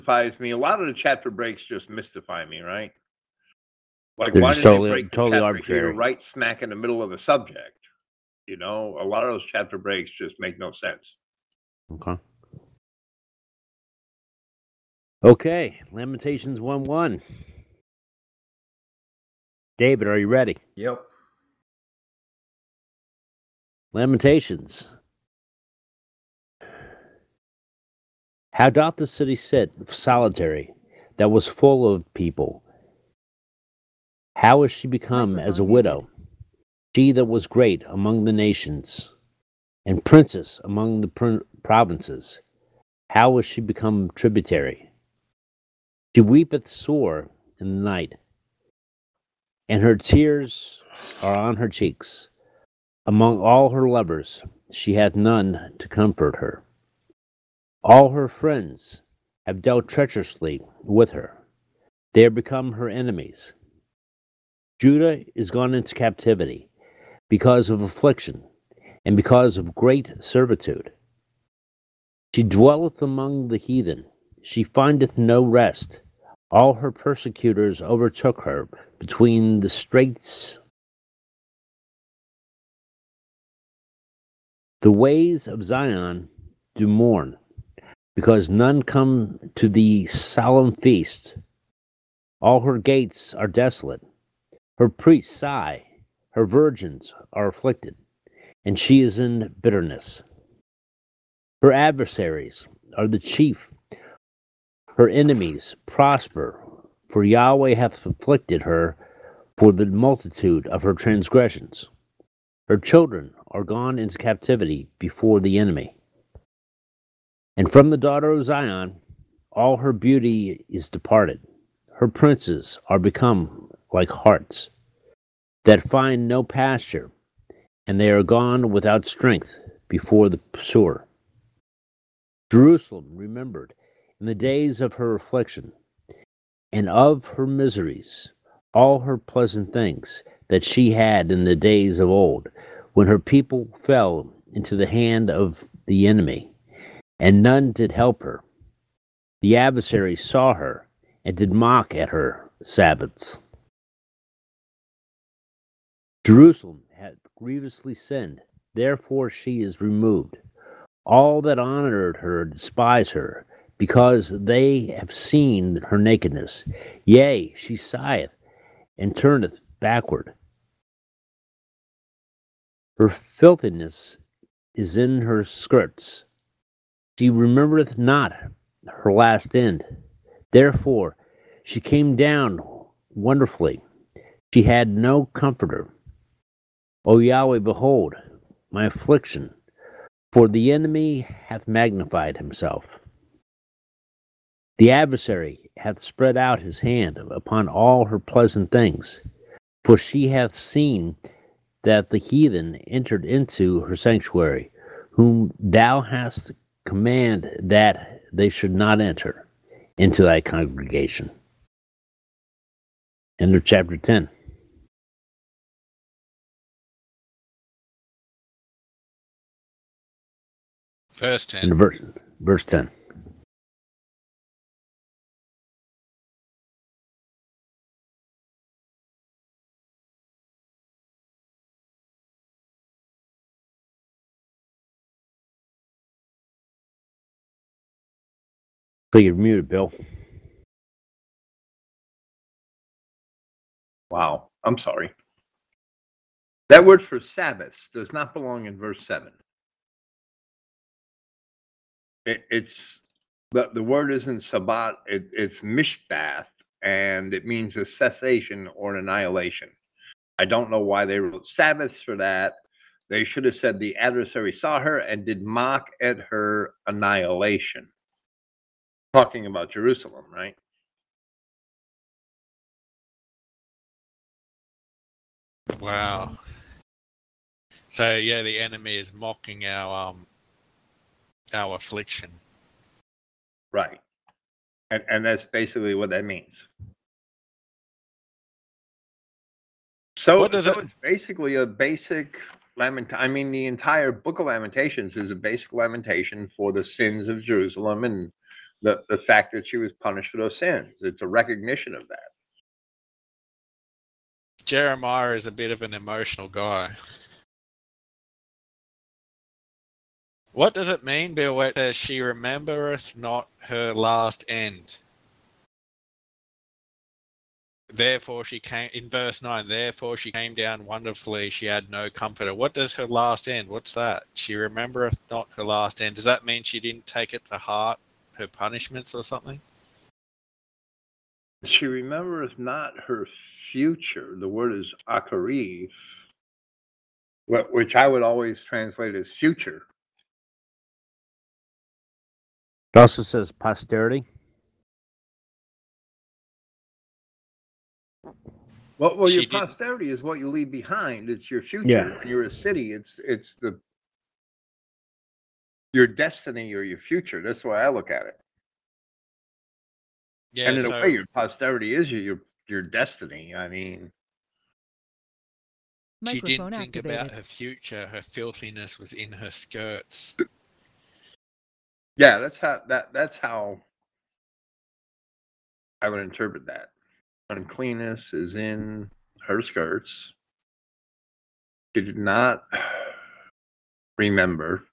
mystifies me. A lot of the chapter breaks just mystify me, right? Like, They're why just did they break the totally chapter here arbitrary. right smack in the middle of the subject? You know, a lot of those chapter breaks just make no sense. Okay. Okay, Lamentations 1:1. David, are you ready? Yep. Lamentations. How doth the city sit solitary, that was full of people? How is she become as a Microphone muted. widow, she that was great among the nations, and princess among the provinces? How is she become tributary? She weepeth sore in the night, and her tears are on her cheeks. Among all her lovers, she hath none to comfort her. All her friends have dealt treacherously with her. They are become her enemies. Judah is gone into captivity because of affliction and because of great servitude. She dwelleth among the heathen. She findeth no rest. All her persecutors overtook her between the straits. The ways of Zion do mourn, because none come to the solemn feast. All her gates are desolate. Her priests sigh. Her virgins are afflicted, and she is in bitterness. Her adversaries are the chief. Her enemies prosper, for Yahweh hath afflicted her for the multitude of her transgressions. Her children are gone into captivity before the enemy. And from the daughter of Zion, all her beauty is departed. Her princes are become like harts that find no pasture, and they are gone without strength before the pursuer. Jerusalem remembered in the days of her affliction and of her miseries all her pleasant things that she had in the days of old, when her people fell into the hand of the enemy, and none did help her. The adversary saw her and did mock at her Sabbaths. Jerusalem hath grievously sinned, therefore she is removed. All that honored her despise her, because they have seen her nakedness. Yea, she sigheth and turneth backward. Her filthiness is in her skirts. She remembereth not her last end. Therefore she came down wonderfully. She had no comforter. O Yahweh, behold my affliction, for the enemy hath magnified himself. The adversary hath spread out his hand upon all her pleasant things, for she hath seen that the heathen entered into her sanctuary, whom thou hast commanded that they should not enter into thy congregation. End of chapter 10. Verse 10. And verse 10. So you're muted, Bill. Wow, I'm sorry. That word for Sabbath does not belong in verse 7. It's the word isn't Sabbat, it's Mishbath, and it means a cessation or an annihilation. I don't know why they wrote Sabbaths for that. They should have said the adversary saw her and did mock at her annihilation. Talking about Jerusalem, right? Wow. So yeah, the enemy is mocking our affliction. Right. And that's basically what that means. So it's basically a basic I mean, the entire book of Lamentations is a basic lamentation for the sins of Jerusalem and the fact that she was punished for those sins. It's a recognition of that. Jeremiah is a bit of an emotional guy. What does it mean, Bill, where it says she remembereth not her last end? Therefore she came, in verse 9, therefore she came down wonderfully, she had no comforter. What does her last end? What's that? She remembereth not her last end. Does that mean she didn't take it to heart, her punishments or something? She remembereth not her future. The word is akariv, which I would always translate as future. It also says posterity. Well, She your didn't- posterity is what you leave behind. It's your future. Yeah. When you're a city, it's your destiny or your future. That's the way I look at it. Yeah, And in so a way, your posterity is your destiny. I mean, she Microphone didn't think activated. about her future. Her filthiness was in her skirts. yeah, that's how I would interpret that. Uncleanness is in her skirts. She did not remember.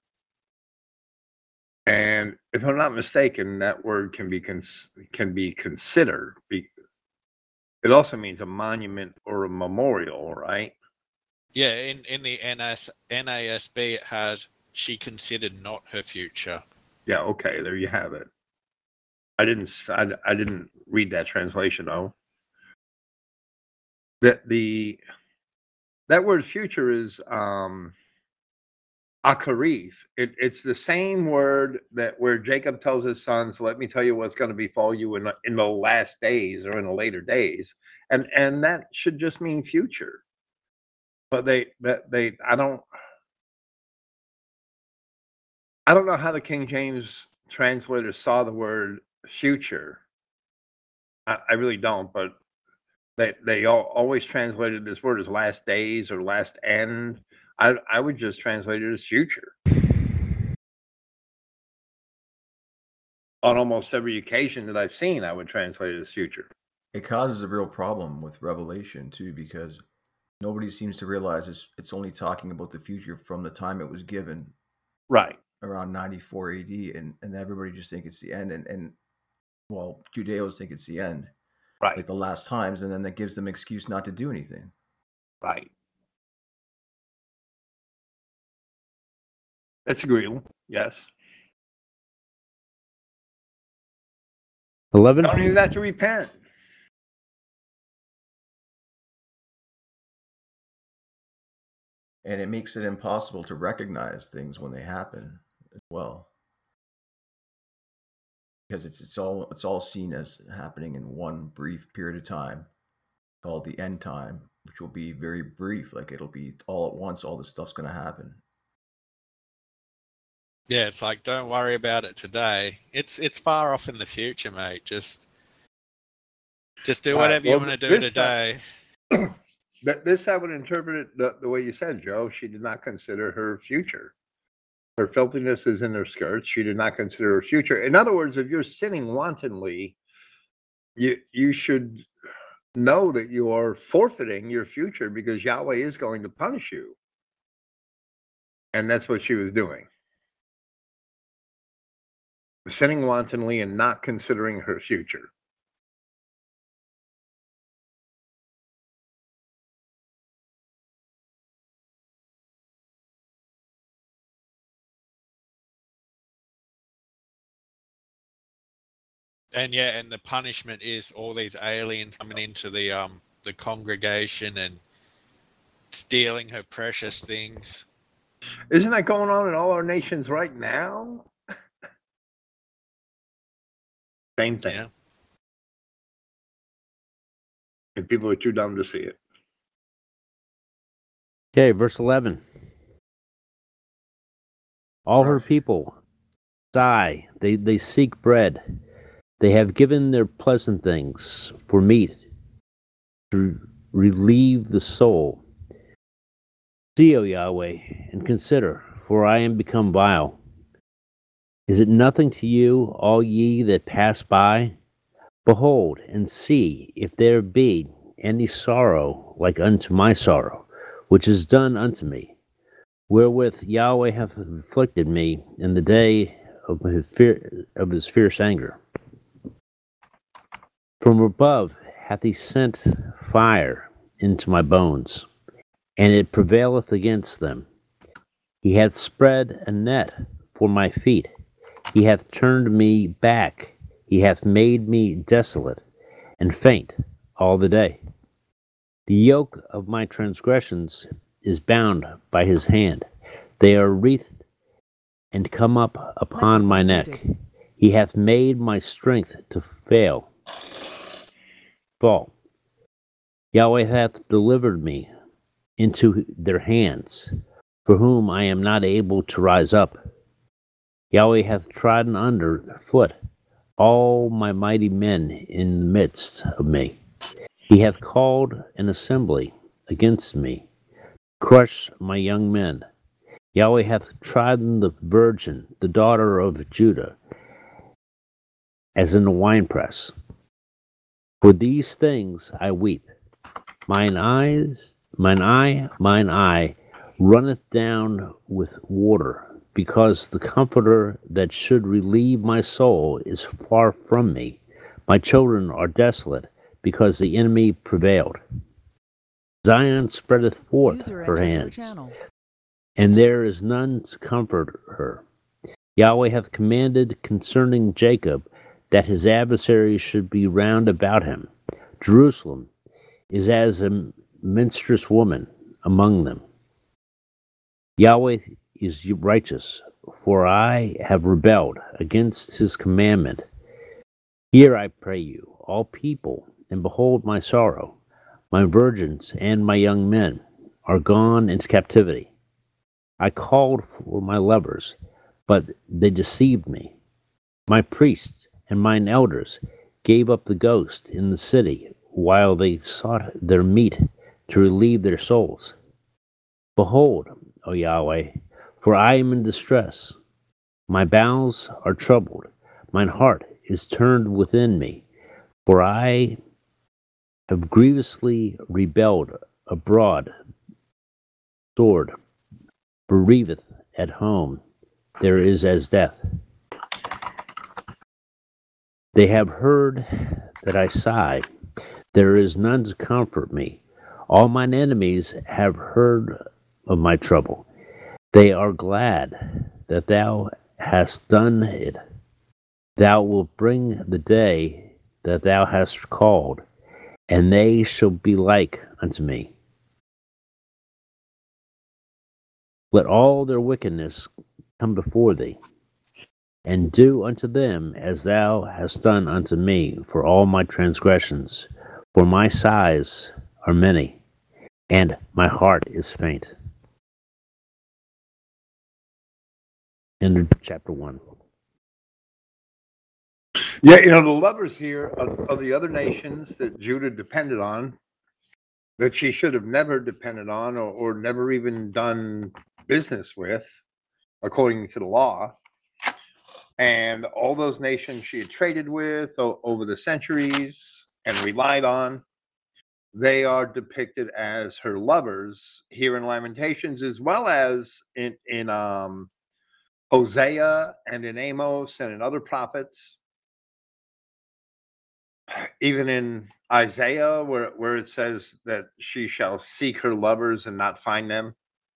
And if I'm not mistaken, that word can be considered. It also means a monument or a memorial, right? Yeah, in the NASB it has she considered not her future. Yeah, okay, there you have it. I didn't read that translation though. That word future is akarith. It's the same word that where Jacob tells his sons, "Let me tell you what's going to befall you in the last days or in the later days," and that should just mean future. But I don't know how the King James translator saw the word future. I really don't, but they always translated this word as last days or last end. I would just translate it as future. On almost every occasion that I've seen, I would translate it as future. It causes a real problem with Revelation too, because nobody seems to realize it's only talking about the future from the time it was given Right. around 94 AD, and everybody just think it's the end, and well, Judeos think it's the end, Right. like the last times, and then that gives them an excuse not to do anything. Right. That's agreeable. Yes. 11. Don't even have to repent. And it makes it impossible to recognize things when they happen as well, because it's all seen as happening in one brief period of time called the end time, which will be very brief. Like it'll be all at once, all this stuff's going to happen. Yeah, it's like don't worry about it today. It's far off in the future, mate. Just do Right. whatever you Well, want to do this today. This I would interpret it the way you said, Joe. She did not consider her future. Her filthiness is in her skirts. She did not consider her future. In other words, if you're sinning wantonly, you should know that you are forfeiting your future because Yahweh is going to punish you. And that's what she was doing. Sinning wantonly and not considering her future. And yeah, and the punishment is all these aliens coming into the congregation and stealing her precious things. Isn't that going on in all our nations right now? Same thing. Yeah. And people are too dumb to see it. Okay, verse 11. All her Gosh. people sigh, they seek bread. They have given their pleasant things for meat to relieve the soul. See, O Yahweh, and consider, for I am become vile. Is it nothing to you, all ye that pass by? Behold and see if there be any sorrow like unto my sorrow, which is done unto me, wherewith Yahweh hath afflicted me in the day of his fierce anger. From above hath he sent fire into my bones, and it prevaileth against them. He hath spread a net for my feet. He hath turned me back. He hath made me desolate and faint all the day. The yoke of my transgressions is bound by his hand. They are wreathed and come up upon my neck. He hath made my strength to fall. Yahweh hath delivered me into their hands, for whom I am not able to rise up. Yahweh hath trodden under foot all my mighty men in the midst of me. He hath called an assembly against me, crushed my young men. Yahweh hath trodden the virgin, the daughter of Judah, as in a winepress. For these things I weep. Mine eye runneth down with water, because the Comforter that should relieve my soul is far from me. My children are desolate, because the enemy prevailed. Zion spreadeth forth her hands, and there is none to comfort her. Yahweh hath commanded concerning Jacob that his adversaries should be round about him. Jerusalem is as a menstruous woman among them. Yahweh is righteous, for I have rebelled against his commandment. Hear, I pray you, all people, and behold my sorrow. My virgins and my young men are gone into captivity. I called for my lovers, but they deceived me. My priests and mine elders gave up the ghost in the city, while they sought their meat to relieve their souls. Behold, O Yahweh, for I am in distress. My bowels are troubled, mine heart is turned within me, for I have grievously rebelled abroad. Sword bereaveth at home, there is as death. They have heard that I sigh, there is none to comfort me. All mine enemies have heard of my trouble. They are glad that thou hast done it. Thou wilt bring the day that thou hast called, and they shall be like unto me. Let all their wickedness come before thee, and do unto them as thou hast done unto me for all my transgressions, for my sighs are many, and my heart is faint. End of chapter 1. Yeah, the lovers here of the other nations that Judah depended on, that she should have never depended on or never even done business with, according to the law. And all those nations she had traded with over the centuries and relied on, they are depicted as her lovers here in Lamentations, as well as in Hosea and in Amos and in other prophets. Even in Isaiah, where it says that she shall seek her lovers and not find them.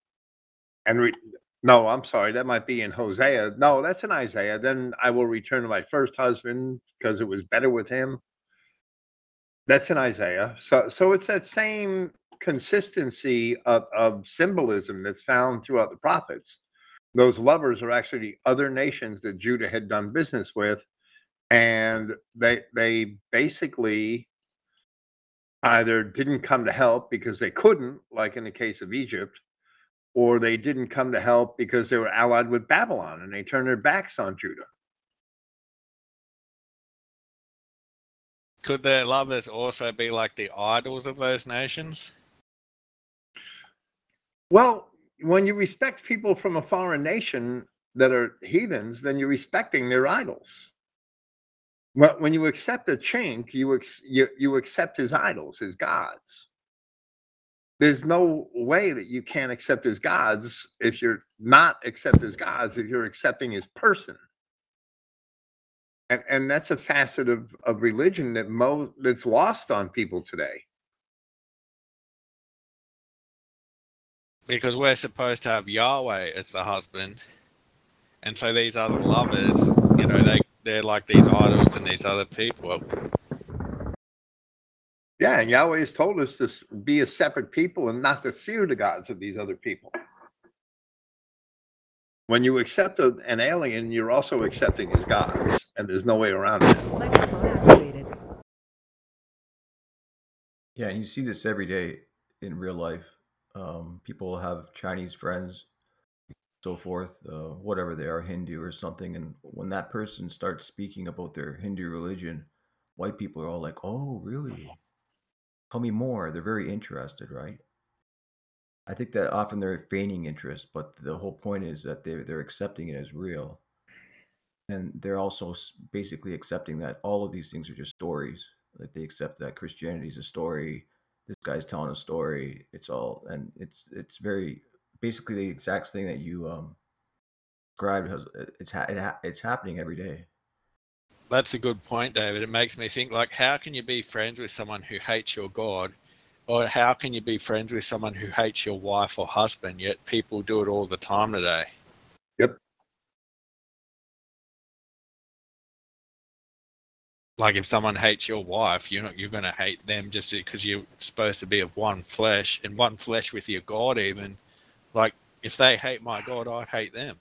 No, I'm sorry, that might be in Hosea. No, that's in Isaiah. Then I will return to my first husband because it was better with him. That's in Isaiah. So it's that same consistency of symbolism that's found throughout the prophets. Those lovers are actually the other nations that Judah had done business with, and they basically either didn't come to help because they couldn't, like in the case of Egypt, or they didn't come to help because they were allied with Babylon and they turned their backs on Judah. Could their lovers also be like the idols of those nations? Well, when you respect people from a foreign nation, that are heathens, then you're respecting their idols. When you accept a chink, you accept his idols, his gods. There's no way that you can't accept his gods if you're not accept his gods, if you're accepting his person. And that's a facet of religion that's lost on people today. Because we're supposed to have Yahweh as the husband, and so these other lovers, they're like these idols and these other people. Yeah, and Yahweh has told us to be a separate people and not to fear the gods of these other people. When you accept an alien, you're also accepting his gods, and there's no way around it. Microphone activated. Yeah, and you see this every day in real life. People have Chinese friends, so forth, whatever they are, Hindu or something, and when that person starts speaking about their Hindu religion, white people are all like, "Oh, really? Tell me more." They're very interested, right? I think that often they're feigning interest, but the whole point is that they're accepting it as real, and they're also basically accepting that all of these things are just stories. Like they accept that Christianity is a story. This guy's telling a story. It's all, and it's very basically the exact thing that you described. It's happening every day. That's a good point, David. It makes me think, like, how can you be friends with someone who hates your God? Or how can you be friends with someone who hates your wife or husband? Yet people do it all the time today. Yep. Like if someone hates your wife, you're going to hate them just because you're supposed to be of one flesh, and one flesh with your God even. Like if they hate my God, I hate them.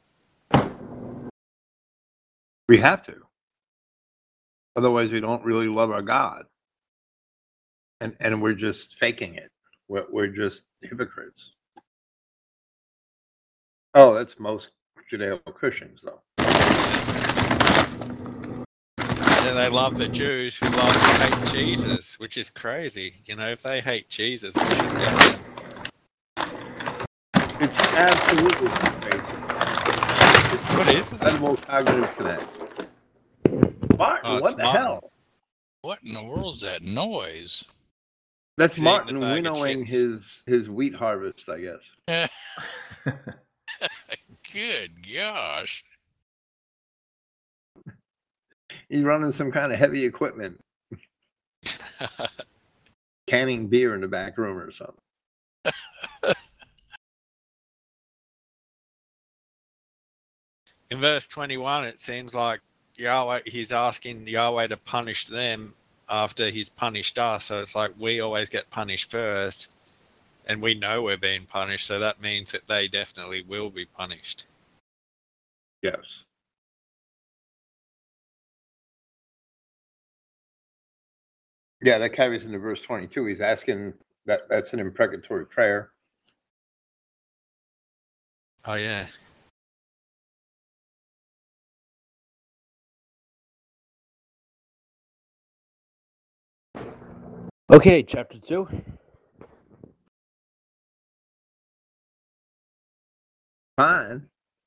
We have to. Otherwise, we don't really love our God. And we're just faking it. We're just hypocrites. Oh, that's most Judeo-Christians, though. And they love the Jews who love to hate Jesus, which is crazy. If they hate Jesus, we should hate them. It's absolutely crazy. What is that? Incredible cognitive connect. Martin, what the hell? What in the world is that noise? That's He's eating a Martin bag of winnowing chips. his wheat harvest, I guess. Good gosh. He's running some kind of heavy equipment, canning beer in the back room or something. In verse 21, it seems like he's asking Yahweh to punish them after he's punished us. So it's like we always get punished first, and we know we're being punished. So that means that they definitely will be punished. Yes. Yeah, that carries into verse 22. He's asking that's an imprecatory prayer. Oh, yeah. Okay, chapter 2. Fine.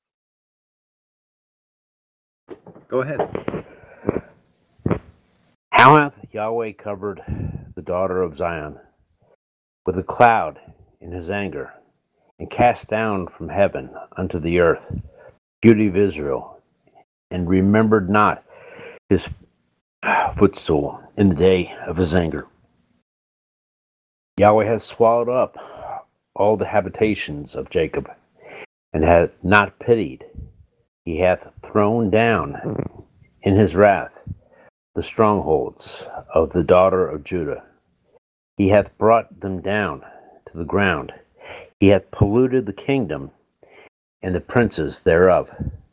Go ahead. How hath Yahweh covered the daughter of Zion with a cloud in his anger, and cast down from heaven unto the earth beauty of Israel, and remembered not his footstool in the day of his anger. Yahweh hath swallowed up all the habitations of Jacob, and hath not pitied. He hath thrown down in his wrath the strongholds of the daughter of Judah. He hath brought them down to the ground. He hath polluted the kingdom and the princes thereof.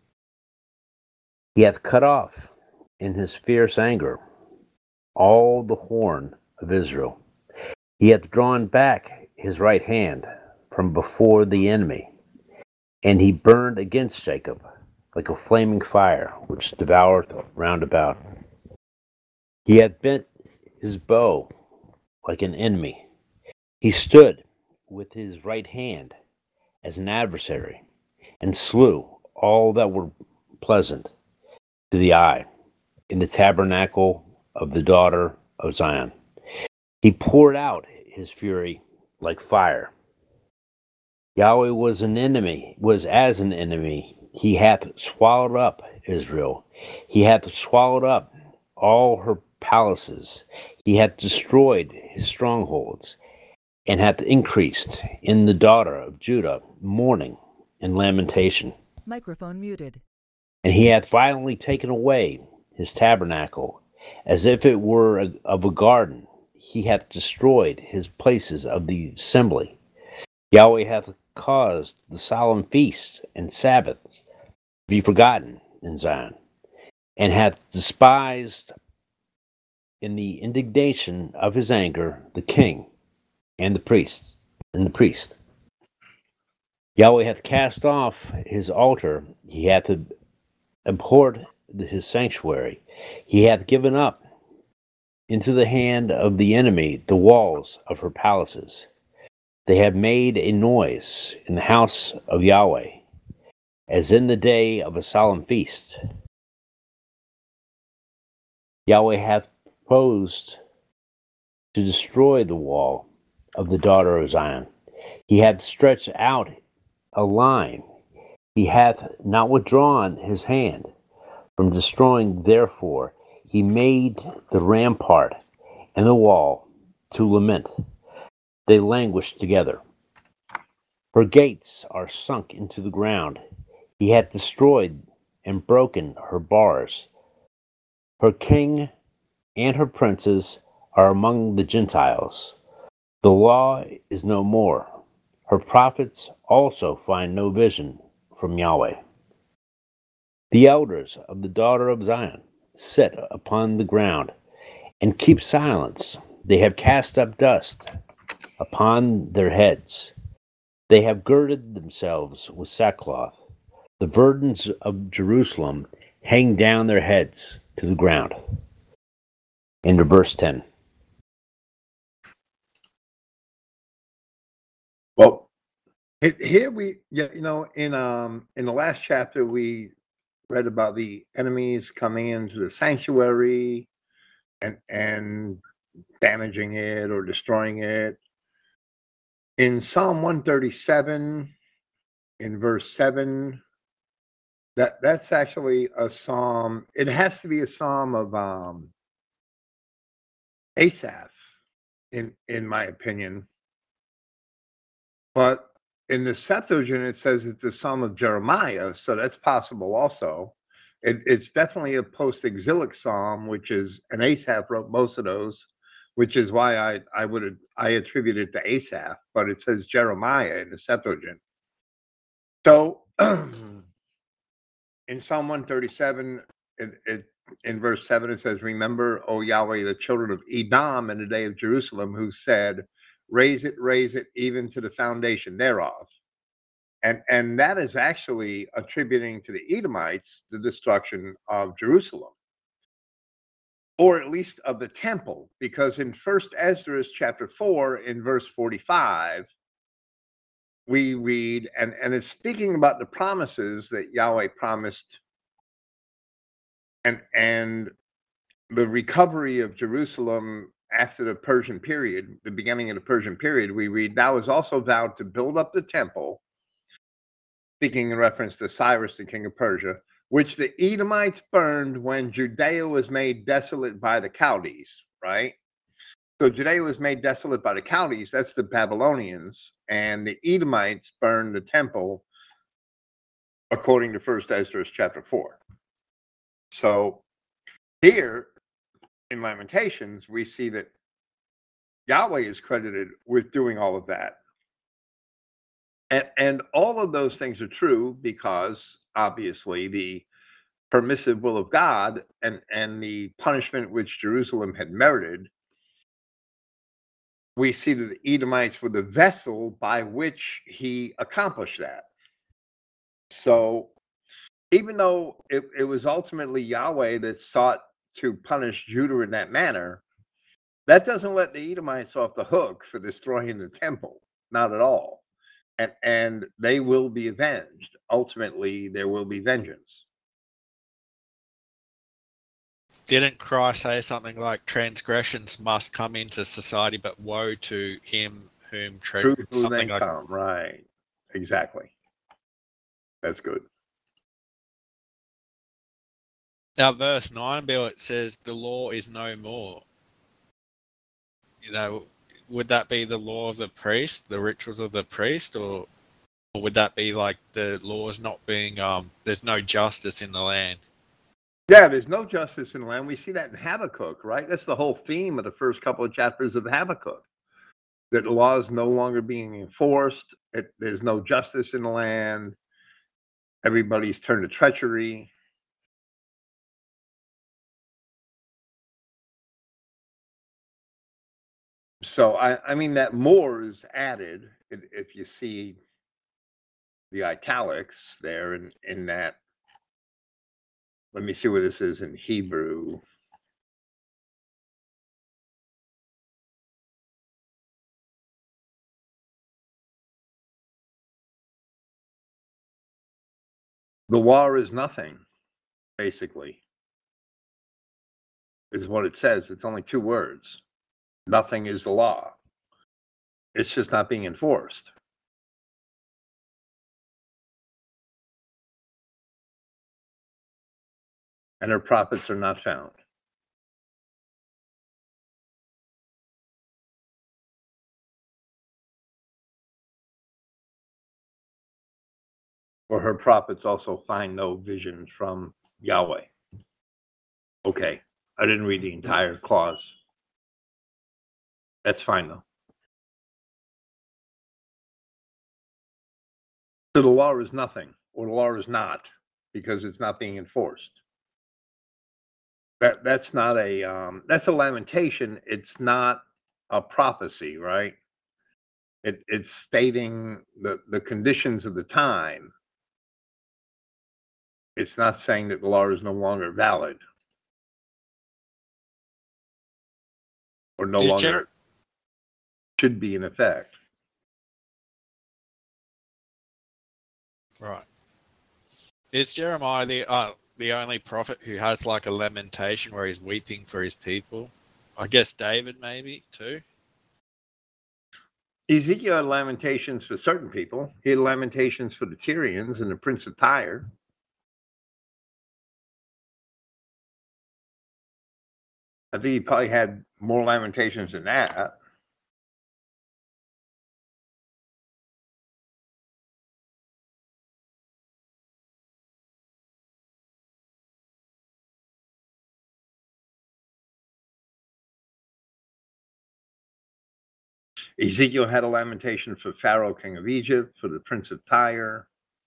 He hath cut off in his fierce anger all the horn of Israel. He hath drawn back his right hand from before the enemy, and he burned against Jacob like a flaming fire which devoureth round about. He hath bent his bow like an enemy. He stood with his right hand as an adversary, and slew all that were pleasant to the eye in the tabernacle of the daughter of Zion. He poured out his fury like fire. Yahweh was as an enemy. He hath swallowed up Israel. He hath swallowed up all her palaces. He hath destroyed his strongholds, and hath increased in the daughter of Judah mourning and lamentation. Microphone muted. And he hath violently taken away his tabernacle, as if it were of a garden. He hath destroyed his places of the assembly. Yahweh hath caused the solemn feasts and Sabbaths to be forgotten in Zion, and hath despised in the indignation of his anger the king and the priest. Yahweh hath cast off his altar, he hath abhorred his sanctuary, he hath given up into the hand of the enemy the walls of her palaces. They have made a noise in the house of Yahweh, as in the day of a solemn feast. Yahweh hath proposed to destroy the wall of the daughter of Zion. He hath stretched out a line. He hath not withdrawn his hand from destroying. Therefore, he made the rampart and the wall to lament. They languish together. Her gates are sunk into the ground. He hath destroyed and broken her bars. Her king and her princes are among the Gentiles. The law is no more. Her prophets also find no vision from Yahweh. The elders of the daughter of Zion sit upon the ground and keep silence. They have cast up dust upon their heads. They have girded themselves with sackcloth. The virgins of Jerusalem hang down their heads to the ground. Into verse 10. Well, here in the last chapter we read about the enemies coming into the sanctuary and damaging it or destroying it. In Psalm 137, in verse 7, that's actually a psalm. It has to be a psalm of Asaph, in my opinion. But in the Septuagint, it says it's a psalm of Jeremiah, so that's possible also. It's definitely a post-exilic psalm, which is, and Asaph wrote most of those, which is why I attribute it to Asaph, but it says Jeremiah in the Septuagint. So in Psalm 137, in verse 7, it says, "Remember, O Yahweh, the children of Edom in the day of Jerusalem, who said, raise it, even to the foundation thereof." And that is actually attributing to the Edomites the destruction of Jerusalem, or at least of the temple, because in 1 Esdras chapter 4, in verse 45, we read, and it's speaking about the promises that Yahweh promised and the recovery of Jerusalem after the Persian period, the beginning of the Persian period. We read, "Thou hast also vowed to build up the temple," speaking in reference to Cyrus, the king of Persia, "which the Edomites burned when Judea was made desolate by the Chaldees," right? So Judea was made desolate by the Chaldees, that's the Babylonians, and the Edomites burned the temple according to 1 Esdras chapter 4. So here in Lamentations, we see that Yahweh is credited with doing all of that. And all of those things are true because obviously the permissive will of God and the punishment which Jerusalem had merited, we see that the Edomites were the vessel by which he accomplished that. So even though it was ultimately Yahweh that sought to punish Judah in that manner, that doesn't let the Edomites off the hook for destroying the temple. Not at all. and they will be avenged. Ultimately, there will be vengeance. Didn't Christ say something like transgressions must come into society, but woe to him whom Truth will something then like come. Right. Exactly. That's good. now verse 9, Bill, it says the law is no more. You know, would that be the law of the priest, the rituals of the priest, or would that be like the laws not being there's no justice in the land? Yeah, there's no justice in the land. We see that in Habakkuk, right? That's the whole theme of the first couple of chapters of Habakkuk. That the law is no longer being enforced. There's no justice in the land. Everybody's turned to treachery. So I mean that more is added if you see the italics there in that. Let me see what this is in Hebrew. The law is nothing, basically, is what it says. It's only two words. Nothing is the law. It's just not being enforced. And her prophets are not found. For her prophets also find no vision from Yahweh. Okay, I didn't read the entire clause. That's fine though. So the law is nothing, or the law is not, because it's not being enforced. That's not a that's a lamentation. It's not a prophecy, right? It's stating the conditions of the time. It's not saying that the law is no longer valid or no longer should be in effect. Right. Is Jeremiah the only prophet who has like a lamentation where he's weeping for his people? I guess David maybe too. Ezekiel had lamentations for certain people. He had lamentations for the Tyrians and the Prince of Tyre. I think he probably had more lamentations than that. Ezekiel had a lamentation for Pharaoh, king of Egypt, for the Prince of Tyre.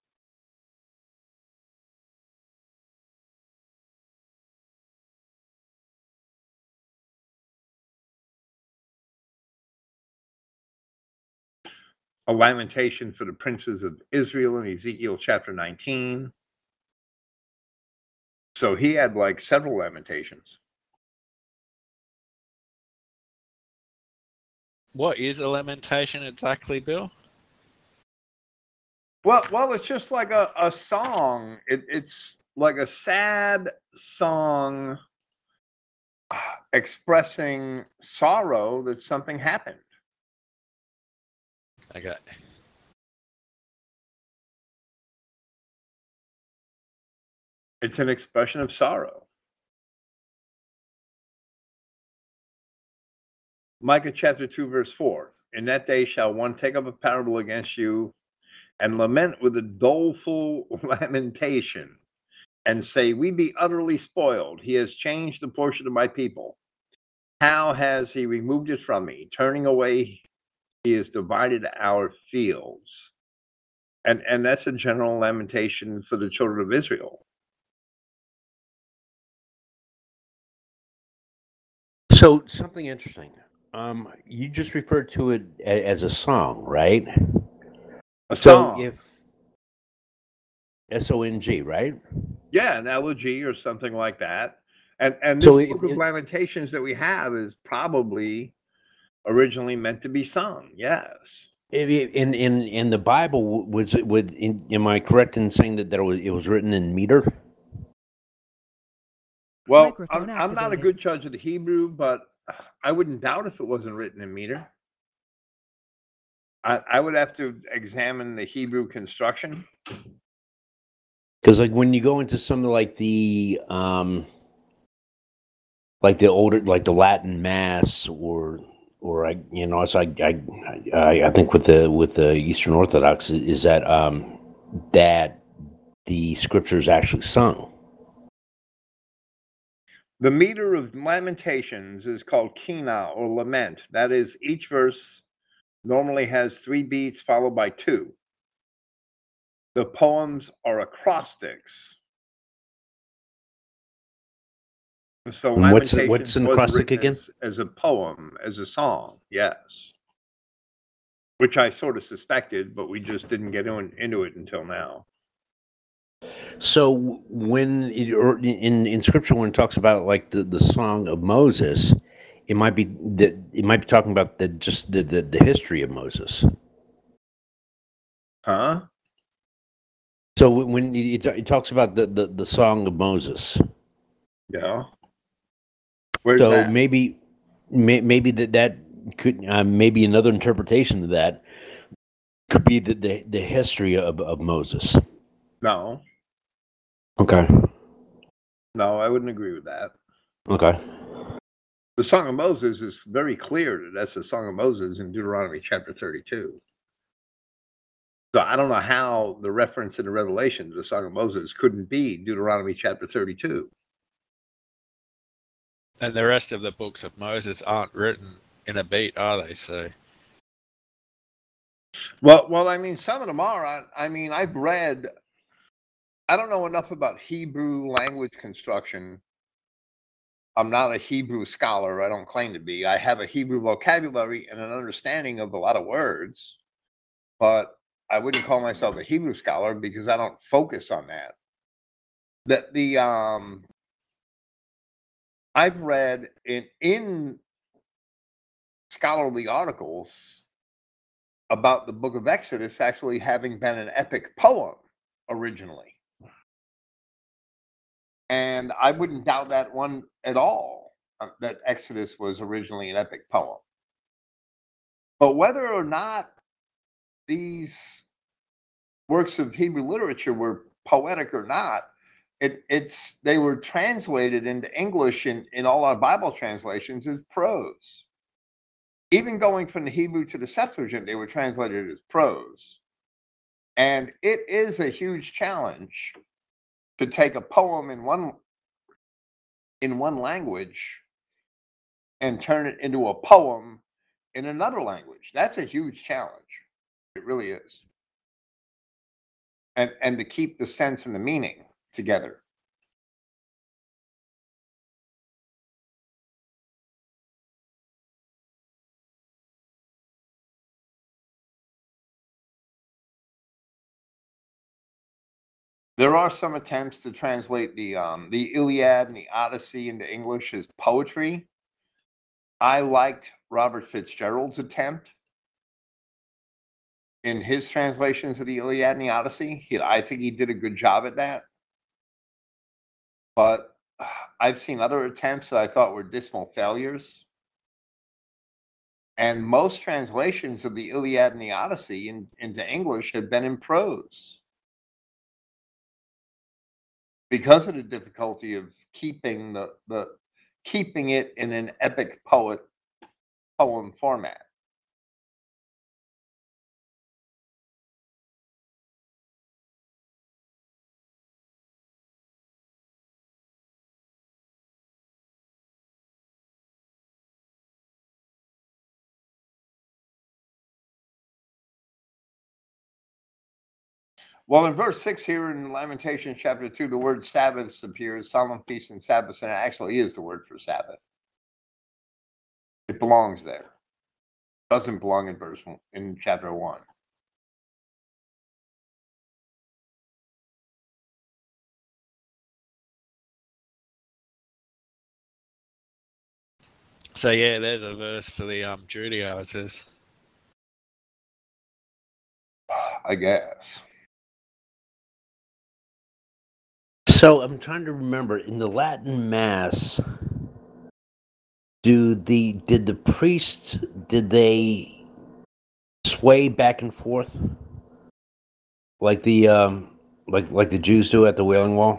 A lamentation for the princes of Israel in Ezekiel chapter 19. So he had like several lamentations. What is a lamentation exactly, Bill? Well, it's just like a song. It's like a sad song expressing sorrow that something happened. Okay. It's an expression of sorrow. Micah chapter 2, verse 4. In that day shall one take up a parable against you and lament with a doleful lamentation and say, we be utterly spoiled. He has changed the portion of my people. How has he removed it from me? Turning away, he has divided our fields. And that's a general lamentation for the children of Israel. So something interesting. You just referred to it as a song, right? A So song. if SONG, right? Yeah, an elegy or something like that. And this So book of Lamentations that we have is probably originally meant to be sung. Yes. In the Bible, am I correct in saying that it was written in meter? Well, Microphone I'm not a activated. good judge of the Hebrew, but I wouldn't doubt if it wasn't written in meter. I would have to examine the Hebrew construction. Because like when you go into something like the older, like the Latin Mass, or it's I think with the Eastern Orthodox is that that the scripture is actually sung. The meter of Lamentations is called kina or lament. That is, each verse normally has 3 beats followed by 2. The poems are acrostics. So And what's Lamentations an was acrostic written again? as a poem, as a song, yes. Which I sort of suspected, but we just didn't get into it until now. So or in scripture when it talks about like the song of Moses, it might be talking about the history of Moses. Huh? So when it talks about the song of Moses, Yeah. Where's so that? maybe that could maybe another interpretation of that could be the history of Moses. No. Okay. No, I wouldn't agree with that. Okay. The Song of Moses is very clear that that's the Song of Moses in Deuteronomy chapter 32. So I don't know how the reference in the Revelation to the Song of Moses couldn't be Deuteronomy chapter 32. And the rest of the books of Moses aren't written in a beat, are they? So Well, I mean, some of them are. I mean, I've read. I don't know enough about Hebrew language construction. I'm not a Hebrew scholar. I don't claim to be. I have a Hebrew vocabulary and an understanding of a lot of words, but I wouldn't call myself a Hebrew scholar because I don't focus on that. That the I've read in scholarly articles about the book of Exodus actually having been an epic poem originally. And I wouldn't doubt that one at all, that Exodus was originally an epic poem. But whether or not these works of Hebrew literature were poetic or not, they were translated into English in all our Bible translations as prose. Even going from the Hebrew to the Septuagint, they were translated as prose. And it is a huge challenge to take a poem in one language and turn it into a poem in another language. That's a huge challenge. It really is. And to keep the sense and the meaning together. There are some attempts to translate the Iliad and the Odyssey into English as poetry. I liked Robert Fitzgerald's attempt in his translations of the Iliad and the Odyssey. I think he did a good job at that. But I've seen other attempts that I thought were dismal failures. And most translations of the Iliad and the Odyssey into English have been in prose because of the difficulty of keeping keeping it in an epic poem format. Well, in verse 6 here in Lamentations chapter 2, the word Sabbaths appears, solemn feasts and Sabbaths, and it actually is the word for Sabbath. It belongs there. It doesn't belong in chapter 1. yeah, there's a verse for the Judaizers. I guess. So I'm trying to remember in the Latin Mass, did the priests sway back and forth like the like the Jews do at the Wailing Wall?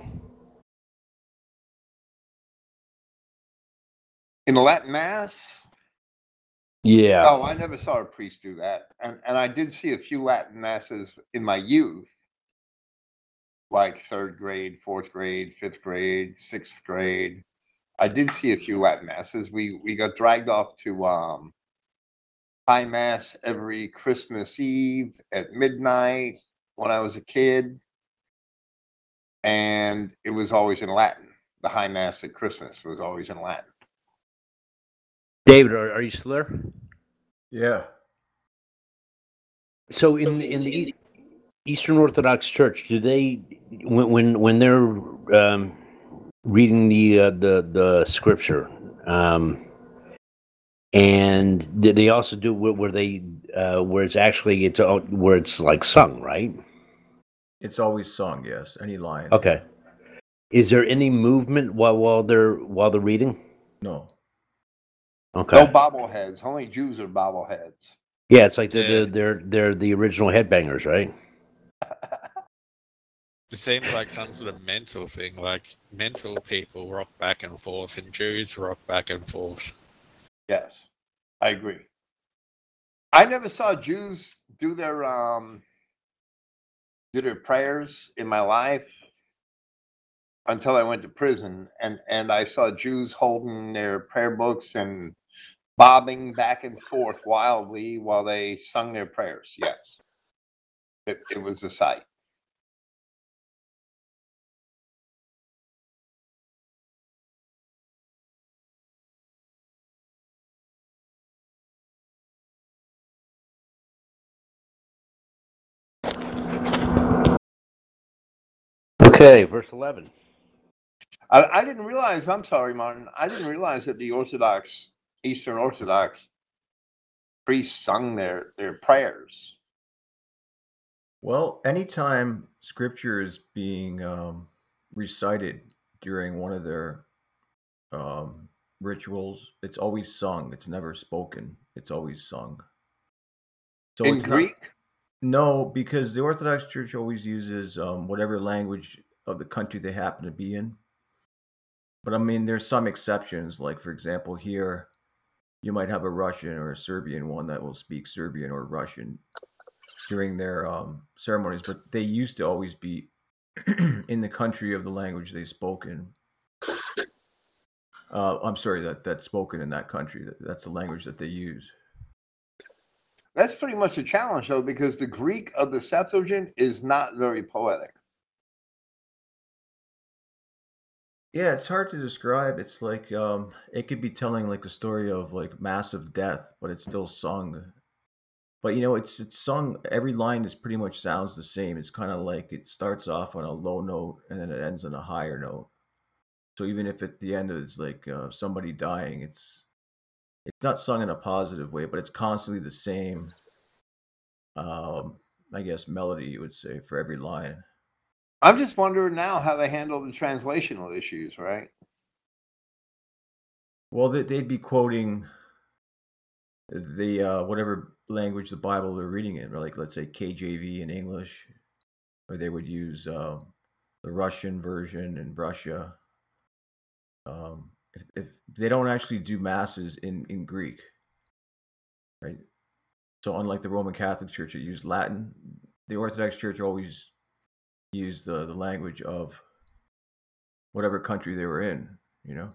In the Latin Mass? Yeah. Oh, I never saw a priest do that. And I did see a few Latin Masses in my youth, like third grade, fourth grade, fifth grade, sixth grade. I did see a few Latin Masses. We got dragged off to High Mass every Christmas Eve at midnight when I was a kid. And it was always in Latin. The High Mass at Christmas was always in Latin. David, are you still there? Yeah. So in the Eastern Orthodox Church, do they when they're reading the scripture, and did they also do where it's like sung, right? It's always sung, yes. Any line. Okay. Is there any movement while they're reading? No. Okay. No bobbleheads. Only Jews are bobbleheads. Yeah, it's like Yeah. they're the original headbangers, right? It seems like some sort of mental thing, like mental people rock back and forth and Jews rock back and forth. Yes, I agree. I never saw Jews do their prayers in my life until I went to prison, and I saw Jews holding their prayer books and bobbing back and forth wildly while they sung their prayers. Yes, it was a sight. Okay, verse 11. I didn't realize. I'm sorry, Martin. I didn't realize that the Eastern Orthodox priests sung their prayers. Well, anytime scripture is being recited during one of their rituals, it's always sung. It's never spoken. It's always sung. So In it's Greek? No, because the Orthodox Church always uses whatever language of the country they happen to be in. But I mean, there's some exceptions. Like, for example, here, you might have a Russian or a Serbian one that will speak Serbian or Russian during their ceremonies, but they used to always be in the country of the language they spoke in. I'm sorry, that's spoken in that country. That's the language that they use. That's pretty much a challenge, though, because the Greek of the Septuagint is not very poetic. Yeah, it's hard to describe. It's like it could be telling like a story of like massive death, but it's still sung. But it's sung. Every line is pretty much sounds the same. It's kind of like it starts off on a low note and then it ends on a higher note. So even if at the end it's like somebody dying, it's not sung in a positive way, but it's constantly the same. I guess melody you would say for every line. I'm just wondering now how they handle the translational issues, right? Well, they'd be quoting the whatever language the Bible they're reading in, like let's say KJV in English, or they would use the Russian version in Russia. If they don't actually do masses in Greek, right? So unlike the Roman Catholic Church that used Latin, the Orthodox Church always used the language of whatever country they were in, Yeah.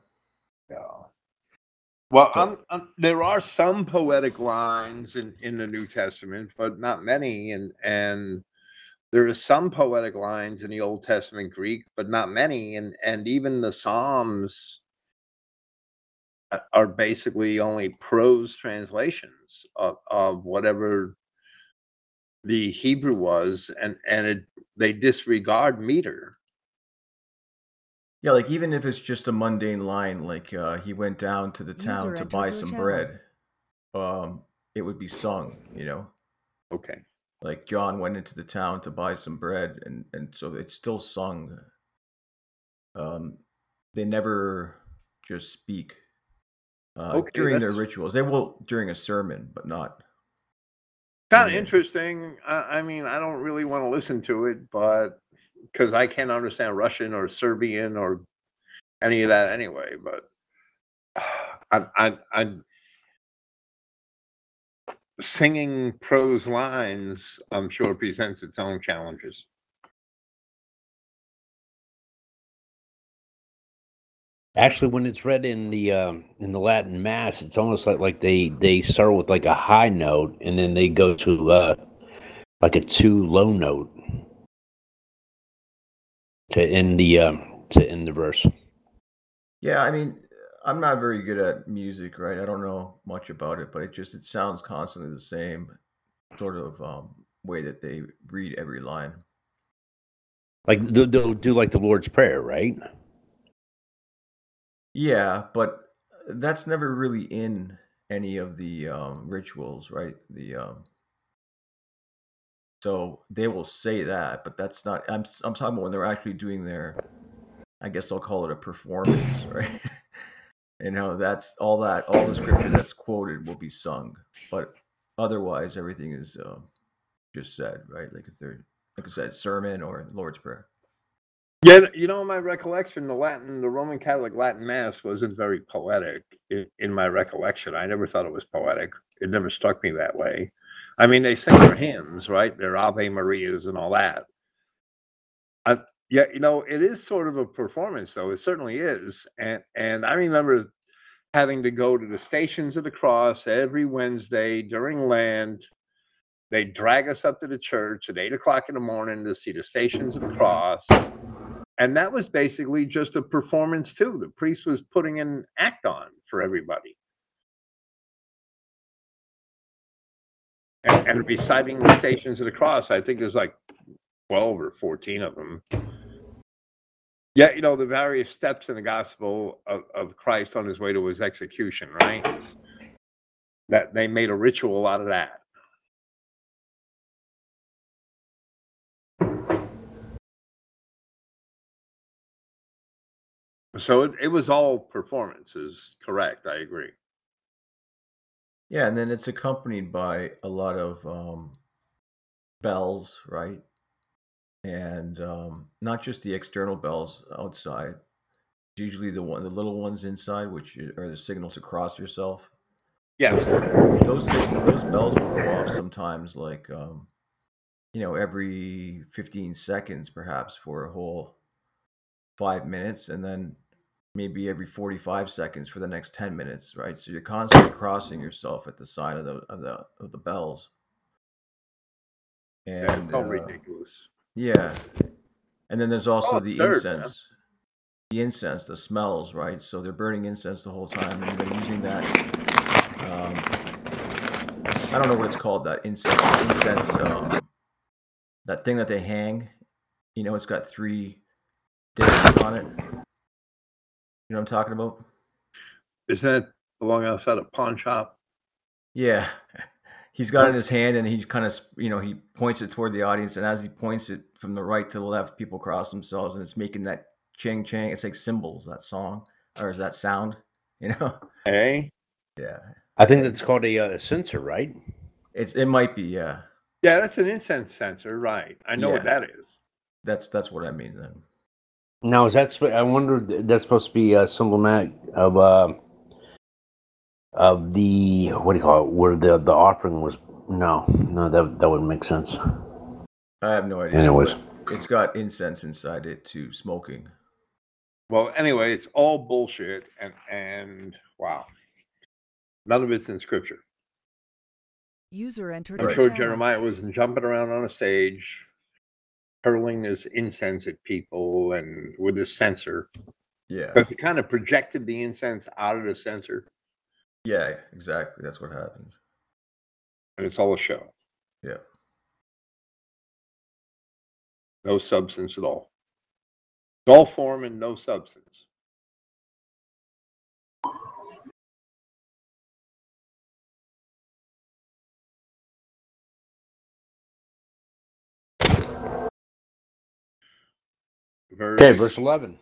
Well, So- there are some poetic lines in the New Testament, but not many. And there are some poetic lines in the Old Testament Greek, but not many. And even the Psalms are basically only prose translations of whatever the Hebrew was, and they disregard meter. Yeah, like even if it's just a mundane line, like he went down to the town User to entered buy your some channel. bread, it would be sung, Okay. like John went into the town to buy some bread, and so it's still sung. They never just speak Okay, during their that's rituals. They will during a sermon, but not kind in of it. interesting. I mean, I don't really want to listen to it, but because I can't understand Russian or Serbian or any of that anyway. But I singing prose lines, I'm sure, presents its own challenges. Actually, when it's read in the Latin Mass, it's almost like they start with like a high note and then they go to like a too low note to end the verse. Yeah, I mean, I'm not very good at music, right? I don't know much about it, but it sounds constantly the same sort of way that they read every line. Like they'll do like the Lord's Prayer, right? Yeah, but that's never really in any of the rituals, right? So they will say that, but that's not. I'm talking about when they're actually doing their. I guess I'll call it a performance, right? That's all that all the scripture that's quoted will be sung, but otherwise everything is just said, right? Like like I said, sermon or Lord's Prayer. Yeah, my recollection, the Roman Catholic Latin Mass wasn't very poetic in my recollection. I never thought it was poetic. It never struck me that way. I mean, they sing their hymns, right? Their Ave Marias and all that. Yeah, it is sort of a performance, though. It certainly is. And I remember having to go to the Stations of the Cross every Wednesday during Lent. They drag us up to the church at 8 o'clock in the morning to see the Stations of the Cross. And that was basically just a performance too. The priest was putting an act on for everybody. And reciting the Stations of the Cross. I think there's like 12 or 14 of them. Yeah, the various steps in the gospel of Christ on his way to his execution, right? That they made a ritual out of that. So it was all performances, correct? I agree. Yeah, and then it's accompanied by a lot of bells, right? And not just the external bells outside. Usually the little ones inside, which are the signal to cross yourself. Yeah. Those bells will go off sometimes, like every 15 seconds, perhaps for a whole 5 minutes, and then maybe every 45 seconds for the next 10 minutes, right? So you're constantly crossing yourself at the sign of the bells. Yeah, And it's all ridiculous. yeah, and then there's also the absurd, man. incense. The incense, the smells, right? So they're burning incense the whole time, and they're using that. I don't know what it's called. That incense. That thing that they hang. It's got 3 discs on it. You know what I'm talking about? Isn't that belong outside a pawn shop? Yeah. He's got it in his hand, and he's kind of, he points it toward the audience, and as he points it from the right to the left, people cross themselves, and it's making that ching chang. It's like cymbals, that song, or is that sound? Hey. Yeah. I think that's called a censer, right? It might be, yeah. Yeah, that's an incense sensor, right? I know what that is. That's what I mean then. Now is that? I wonder. That's supposed to be symbolic of the what do you call it? Where the offering was. No, that wouldn't make sense. I have no idea. Anyways, it's got incense inside it too, smoking. Well, anyway, it's all bullshit, and wow, none of it's in scripture. User entered. I'm sure Jeremiah wasn't jumping around on a stage, hurling his incense at people, and with his censer. Yeah. Because he kind of projected the incense out of the censer. Yeah, exactly. That's what happens. And it's all a show. Yeah. No substance at all. It's all form and no substance. Okay, verse 11.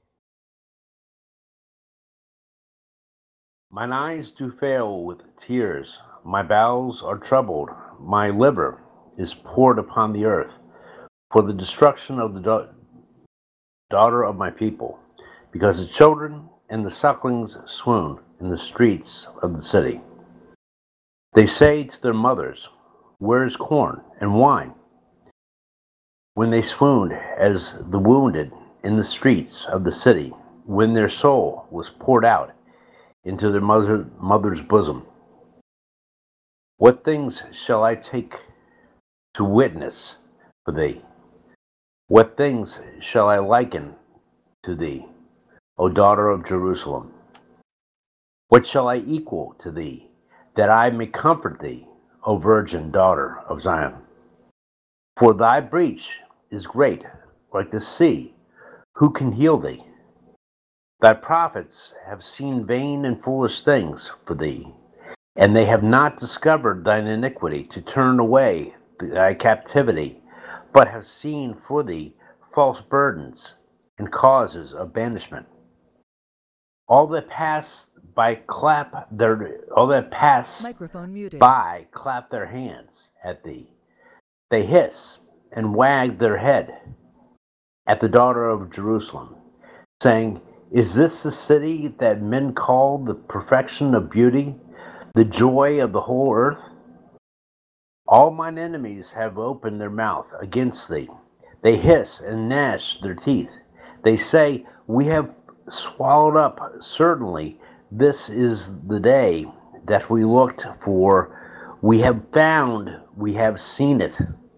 Mine eyes do fail with tears, my bowels are troubled, my liver is poured upon the earth, for the destruction of the daughter of my people, because the children and the sucklings swoon in the streets of the city. They say to their mothers, where is corn and wine? When they swooned as the wounded in the streets of the city, when their soul was poured out into their mother's bosom. What things shall I take to witness for thee? What things shall I liken to thee, O daughter of Jerusalem? What shall I equal to thee, that I may comfort thee, O virgin daughter of Zion? For thy breach is great, like the sea. Who can heal thee? Thy prophets have seen vain and foolish things for thee, and they have not discovered thine iniquity to turn away thy captivity, but have seen for thee false burdens and causes of banishment. All that pass Microphone muted. by clap their hands at thee. They hiss and wag their head at the daughter of Jerusalem, saying, is this the city that men call the perfection of beauty, the joy of the whole earth? All mine enemies have opened their mouth against thee. They hiss and gnash their teeth. They say, we have swallowed up. Certainly, this is the day that we looked for. We have found, we have seen it.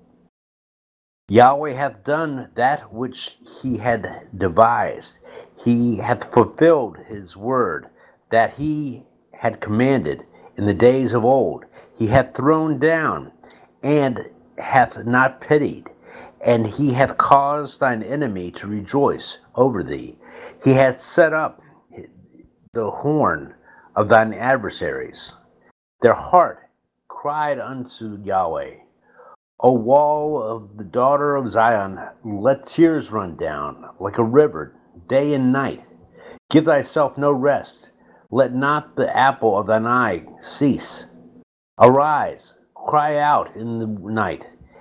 Yahweh hath done that which he had devised. He hath fulfilled his word that he had commanded in the days of old. He hath thrown down and hath not pitied, and he hath caused thine enemy to rejoice over thee. He hath set up the horn of thine adversaries. Their heart cried unto Yahweh, O wall of the daughter of Zion, let tears run down like a river day and night. Give thyself no rest. Let not the apple of thine eye cease. Arise, cry out in the night.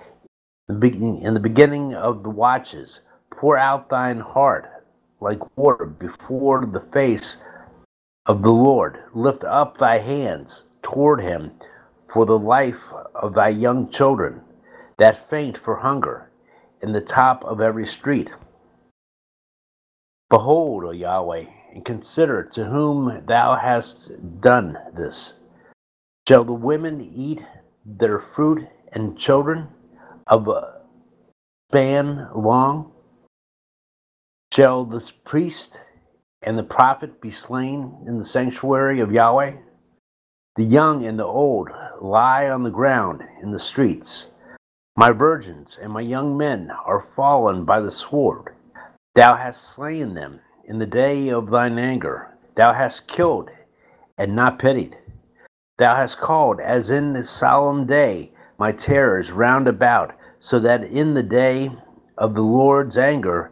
In the beginning of the watches, pour out thine heart like water before the face of the Lord. Lift up thy hands toward him for the life of thy young children that faint for hunger in the top of every street. Behold, O Yahweh, and consider to whom thou hast done this. Shall the women eat their fruit and children of a span long? Shall the priest and the prophet be slain in the sanctuary of Yahweh? The young and the old lie on the ground in the streets. My virgins and my young men are fallen by the sword. Thou hast slain them in the day of thine anger. Thou hast killed and not pitied. Thou hast called, as in the solemn day, my terrors round about, so that in the day of the Lord's anger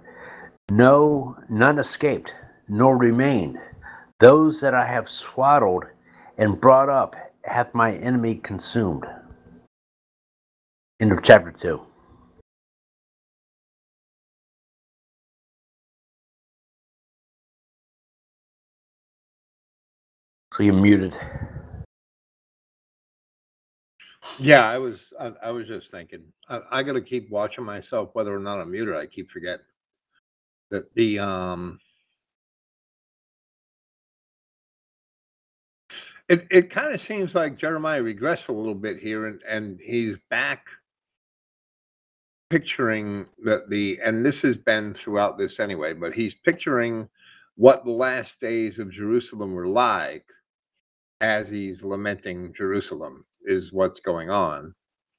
none escaped, nor remained. Those that I have swaddled and brought up hath my enemy consumed. End of chapter 2. So you're muted. Yeah, I was just thinking. I got to keep watching myself whether or not I'm muted. I keep forgetting that it kind of seems like Jeremiah regressed a little bit here, and he's back picturing and this has been throughout this anyway, but he's picturing what the last days of Jerusalem were like as he's lamenting Jerusalem is what's going on.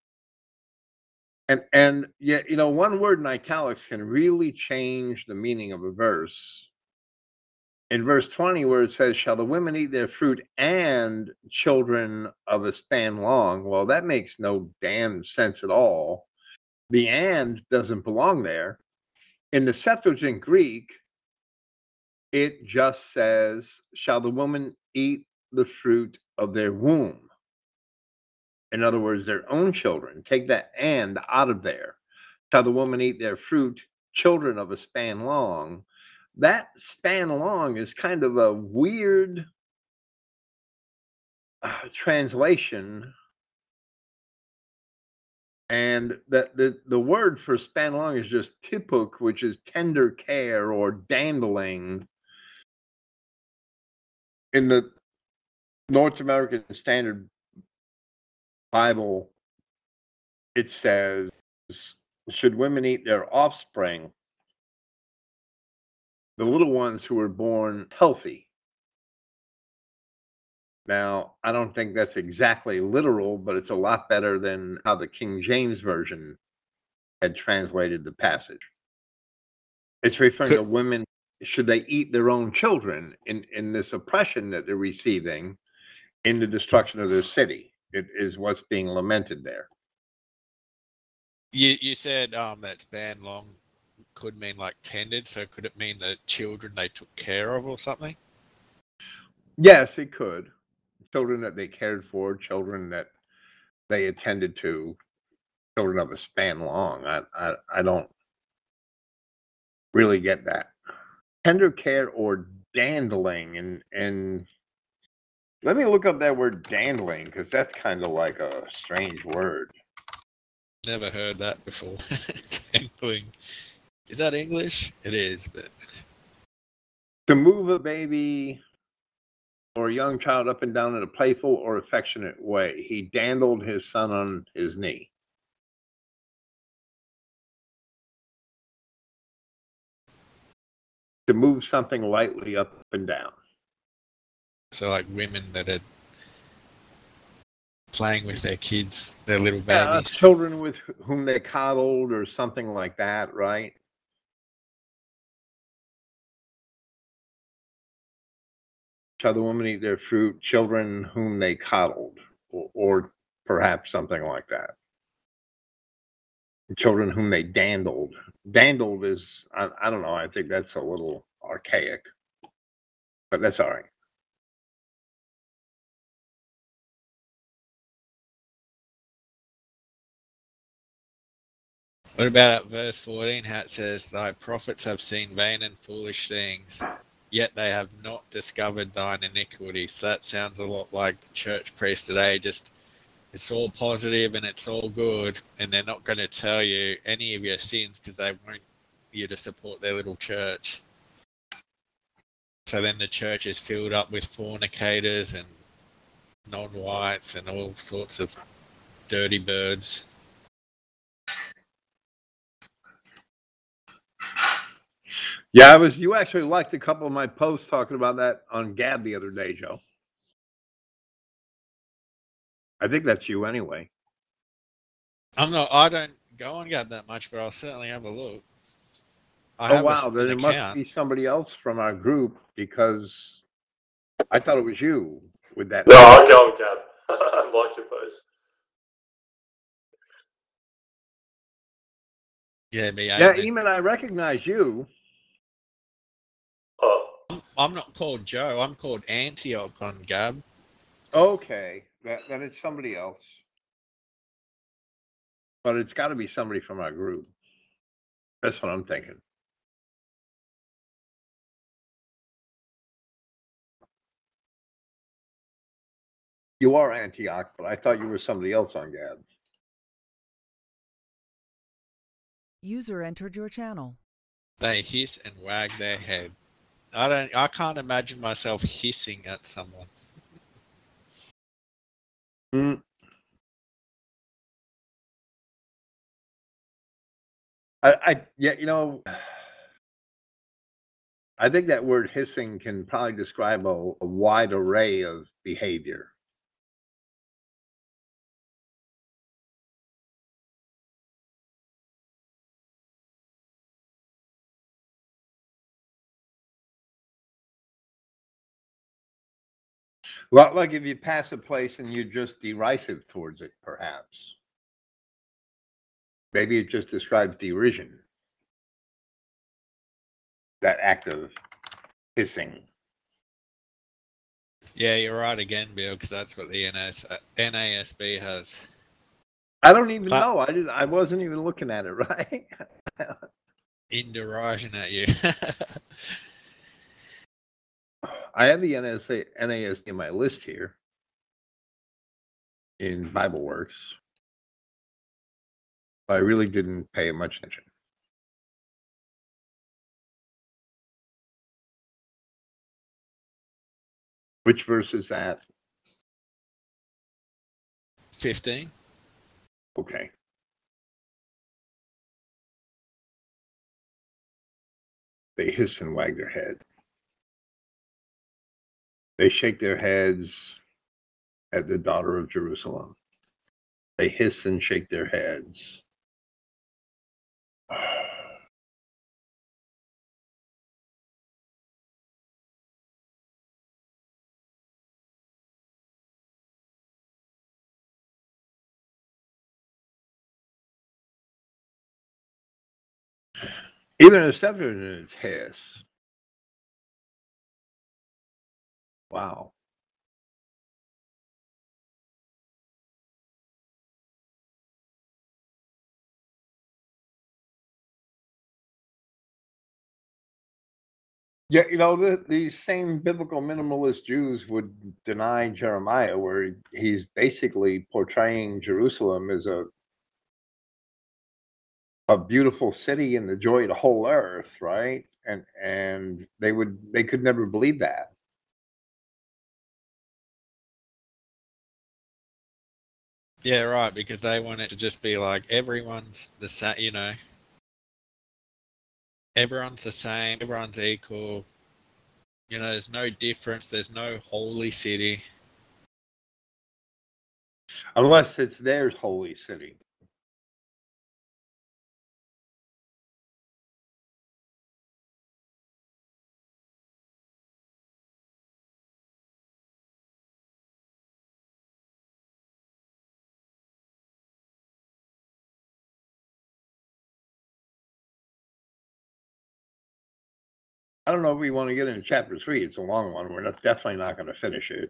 And yet, one word in italics can really change the meaning of a verse. In verse 20, where it says, shall the women eat their fruit and children of a span long? Well, that makes no damn sense at all. The and doesn't belong there. In the Septuagint Greek, it just says, shall the woman eat the fruit of their womb? In other words, their own children. Take that and out of there. Shall the woman eat their fruit, children of a span long? That span long is kind of a weird translation. And the word for span long is just tipuk, which is tender care or dandling. In the North American Standard Bible, it says, should women eat their offspring, the little ones who were born healthy? Now, I don't think that's exactly literal, but it's a lot better than how the King James Version had translated the passage. It's referring to women, should they eat their own children in this oppression that they're receiving in the destruction of their city? It is what's being lamented there. You said that span long could mean like tended, so could it mean the children they took care of or something? Yes, it could. Children that they cared for, children that they attended to, children of a span long. I don't really get that. Tender care or dandling, and let me look up that word dandling, because that's kind of like a strange word. Never heard that before. Dandling. Is that English? It is, but To move a baby or a young child up and down in a playful or affectionate way. He dandled his son on his knee. To move something lightly up and down. so like women that are playing with their kids, their little babies. Children with whom they coddled or something like that, right? Shall the woman eat their fruit, children whom they coddled, or perhaps something like that. Children whom they dandled. Dandled is, I don't know, I think that's a little archaic, but that's all right. What about at verse 14, how it says, thy prophets have seen vain and foolish things, yet they have not discovered thine iniquity. So that sounds a lot like the church priest today, just it's all positive and it's all good, and they're not going to tell you any of your sins because they want you to support their little church. So then the church is filled up with fornicators and non-whites and all sorts of dirty birds. Yeah, you actually liked a couple of my posts talking about that on Gab the other day, Joe. I think that's you anyway. I don't go on Gab that much, but I'll certainly have a look. Oh, wow, then it must be somebody else from our group, because I thought it was you with that. No, I go on Gab. I like your post. Yeah, me. Yeah, Eamon, I recognize you. Oh. I'm not called Joe. I'm called Antioch on Gab. Okay, then it's somebody else. But it's got to be somebody from our group. That's what I'm thinking. You are Antioch, but I thought you were somebody else on Gab. User entered your channel. They hiss and wag their head. I can't imagine myself hissing at someone. Yeah, you know, I think that word hissing can probably describe a wide array of behavior. Well, like if you pass a place and you're just derisive towards it, perhaps. Maybe it just describes derision. that act of hissing. Yeah, you're right again, Bill, because that's what the NASB has. I don't even But- know. I wasn't even looking at it, right? In derision at you. I have the NASB in my list here in BibleWorks. But I really didn't pay much attention. Which verse is that? 15. Okay. They hiss and wag their head. They shake their heads at the daughter of Jerusalem. They hiss and shake their heads. Even a Septuagint hiss. Wow. Yeah, these same biblical minimalist Jews would deny Jeremiah, where he's basically portraying Jerusalem as a beautiful city and the joy of the whole earth, right? And they could never believe that. Yeah, right, because they want it to just be like everyone's the same, everyone's the same, everyone's equal. There's no difference, there's no holy city. Unless it's their holy city. I don't know if we want to get into chapter 3. It's a long one. We're definitely not going to finish it.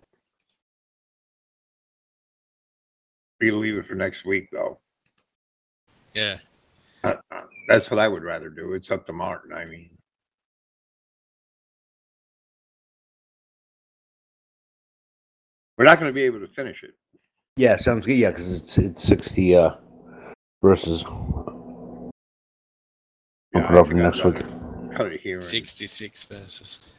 We'll leave it for next week, though. Yeah. That's what I would rather do. It's up to Martin. I mean, we're not going to be able to finish it. Yeah, sounds good. Yeah, because it's 60 verses. I'll put it up for next week. Cut it here. 66 verses.